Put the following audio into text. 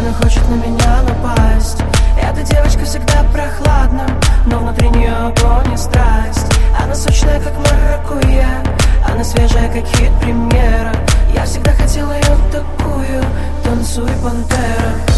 Она хочет на меня напасть. Эта девочка всегда прохладна, но внутри нее огонь и страсть. Она сочная, как маракуйя, она свежая, как хит премьера. Я всегда хотела ее такую, танцуй, пантера.